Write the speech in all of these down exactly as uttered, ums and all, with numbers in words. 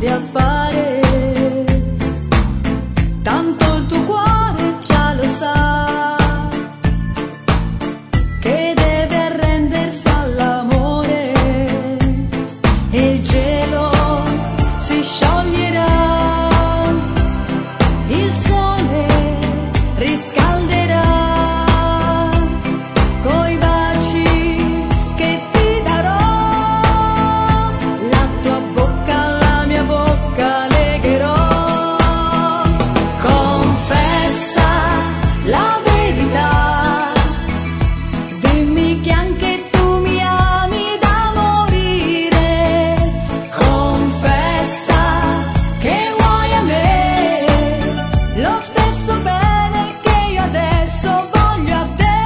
domande a fare, tanto il tuo cuore già lo sa, che deve arrendersi all'amore e il gelo si scioglierà, il sole riscalderà coi baci che ti darò, la tua bocca alla mia bocca legherò. Confessa la verità, dimmi che anche tu mi ami da morire. Confessa che vuoi a me lo stesso bene che io adesso voglio a te.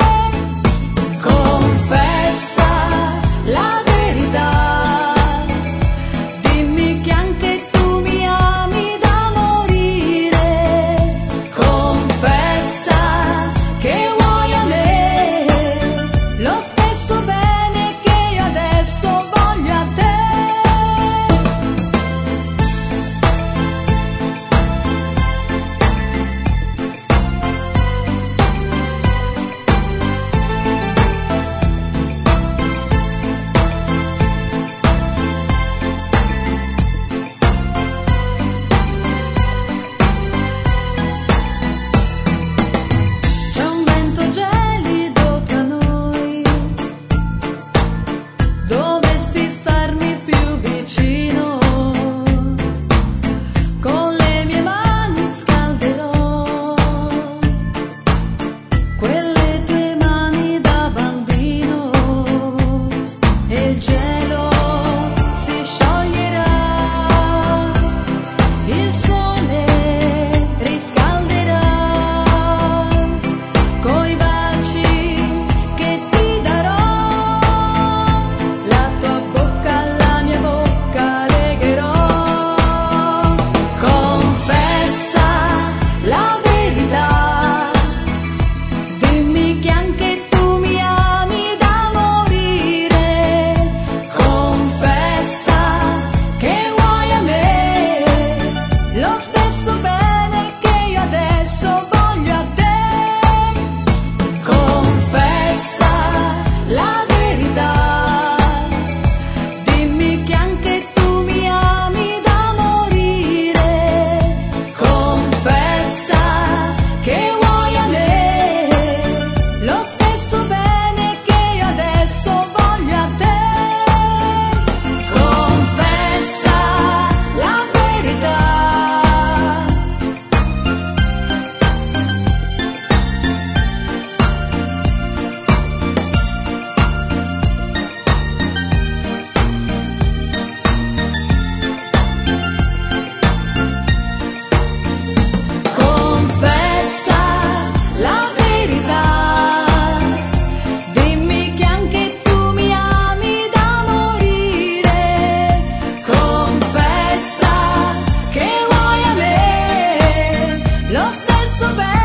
Confessa la verità, dimmi che anche tu mi ami da morire. Confessa che vuoi a me lo stesso bene che io adesso voglio a te. C'è un vento gelido tra noi, dovresti starmi più vicino, con le mie mani scalderò quelle tue mani da bambino e il gelo si scioglierà, il sole riscalderà coi baci che ti darò, la tua bocca alla mia bocca legherò. Confessa la verità, dimmi che anche tu mi ami da morire. Confessa che vuoi a me lo stesso bene che io adesso voglio a te. Confessa la verità, dimmi che anche tu mi ami da morire. Confessa che vuoi a me lo stesso bene che io adesso voglio a te. Confessa la verità. Confessa la verità, dimmi che anche tu mi ami da morire. Confessa che vuoi a me lo stesso bene